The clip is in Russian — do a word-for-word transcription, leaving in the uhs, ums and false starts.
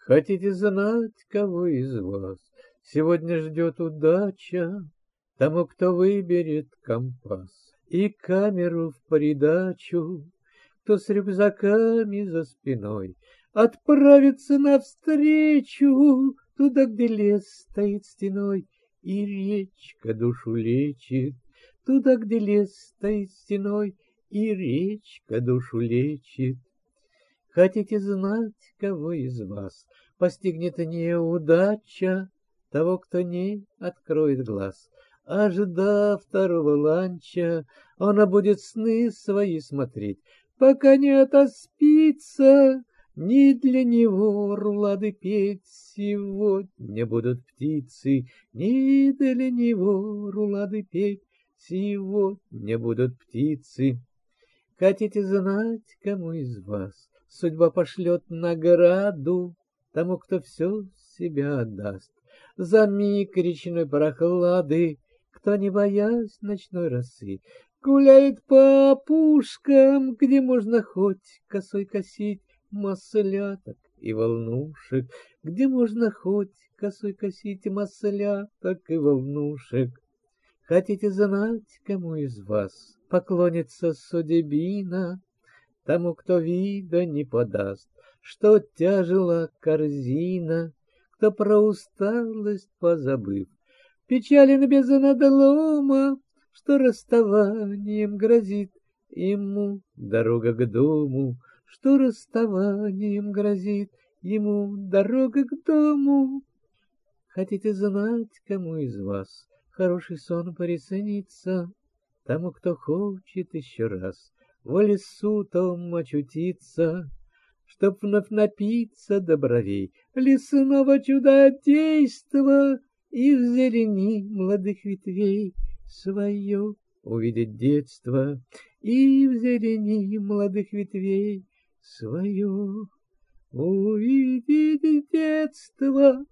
Хотите знать, кого из вас сегодня ждет удача? Тому, кто выберет компас и камеру в придачу, кто с рюкзаками за спиной отправится навстречу туда, где лес стоит стеной и речка душу лечит, туда, где лес стоит стеной и речка душу лечит. Хотите знать, кого из вас постигнет неудача? Того, кто не откроет глаз, ожидав второго ланча, она будет сны свои смотреть, пока не отоспится. Не для него рулады петь сегодня будут птицы, не для него рулады петь сегодня будут птицы. Хотите знать, кому из вас судьба пошлет награду? Тому, кто все себя отдаст за миг речной прохлады, кто, не боясь ночной росы, гуляет по опушкам, где можно хоть косой косить масляток и волнушек, где можно хоть косой косить масляток и волнушек. Хотите знать, кому из вас поклонится судьбина? Тому, кто вида не подаст, что тяжела корзина, кто про усталость позабыв, печален без надлома, что расставанием грозит ему дорога к дому, что расставанием грозит ему дорога к дому. Хотите знать, кому из вас хороший сон приснится? Тому, кто хочет еще раз в лесу том очутиться, чтоб вновь напиться до бровей лесного чудодейства и в зелени молодых ветвей свое увидеть детство, и в зелени молодых ветвей свое увидеть детство.